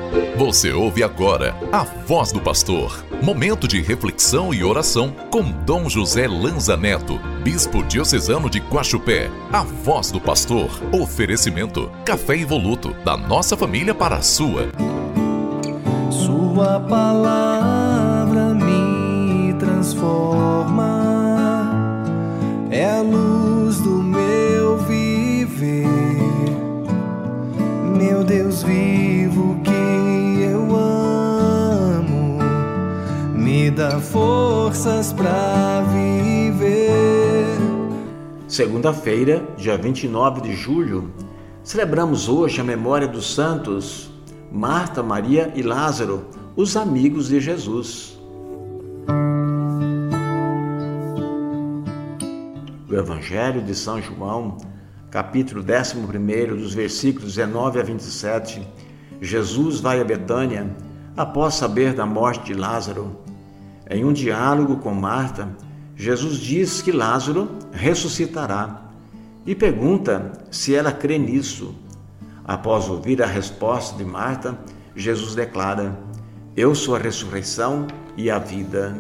Você ouve agora a Voz do Pastor, momento de reflexão e oração com Dom José Lanza Neto, Bispo Diocesano de Guaxupé. A Voz do Pastor, oferecimento, café Evoluto, da nossa família para a sua. Sua palavra me transforma, é a luz do meu viver, meu Deus vivo que eu amo, me dá forças para viver. Segunda-feira, dia 29 de julho, celebramos hoje a memória dos santos Marta, Maria e Lázaro, os amigos de Jesus. O Evangelho de São João, capítulo 11, dos versículos 19 a 27, Jesus vai a Betânia após saber da morte de Lázaro. Em um diálogo com Marta, Jesus diz que Lázaro ressuscitará e pergunta se ela crê nisso. Após ouvir a resposta de Marta, Jesus declara: Eu sou a ressurreição e a vida.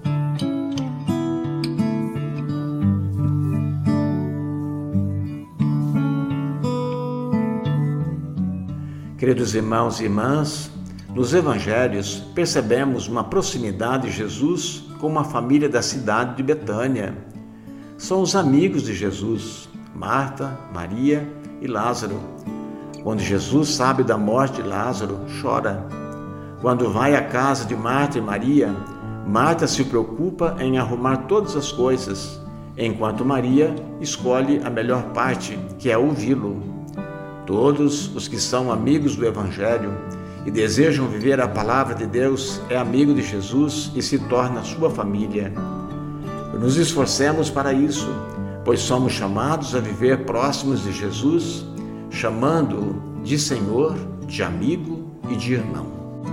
Queridos irmãos e irmãs, nos evangelhos percebemos uma proximidade de Jesus com uma família da cidade de Betânia. São os amigos de Jesus, Marta, Maria e Lázaro. Quando Jesus sabe da morte de Lázaro, chora. Quando vai à casa de Marta e Maria, Marta se preocupa em arrumar todas as coisas, enquanto Maria escolhe a melhor parte, que é ouvi-lo. Todos os que são amigos do Evangelho e desejam viver a palavra de Deus é amigo de Jesus e se torna sua família. Nos esforcemos para isso, pois somos chamados a viver próximos de Jesus, chamando-o de Senhor, de amigo e de irmão.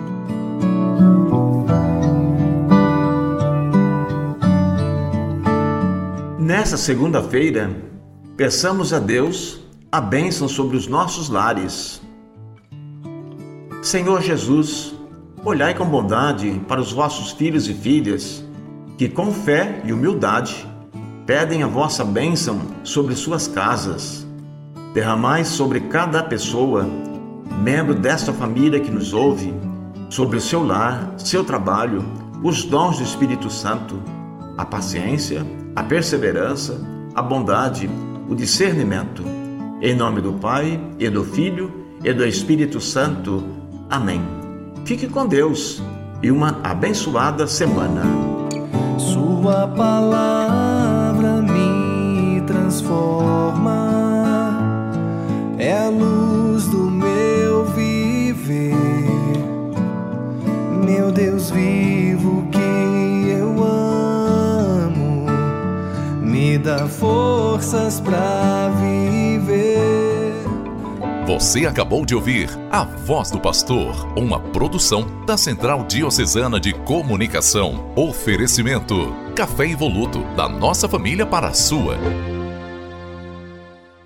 Nessa segunda-feira, peçamos a Deus a bênção sobre os nossos lares. Senhor Jesus, olhai com bondade para os vossos filhos e filhas, que com fé e humildade pedem a vossa bênção sobre suas casas. Derramai sobre cada pessoa, membro desta família que nos ouve, sobre o seu lar, seu trabalho, os dons do Espírito Santo, a paciência, a perseverança, a bondade, o discernimento. Em nome do Pai, e do Filho, e do Espírito Santo. Amém. Fique com Deus e uma abençoada semana. Sua palavra me transforma, é a luz do meu viver, meu Deus vivo que eu amo, me dá forças para viver. Você acabou de ouvir A Voz do Pastor, uma produção da Central Diocesana de Comunicação. Oferecimento, café Evoluto, da nossa família para a sua.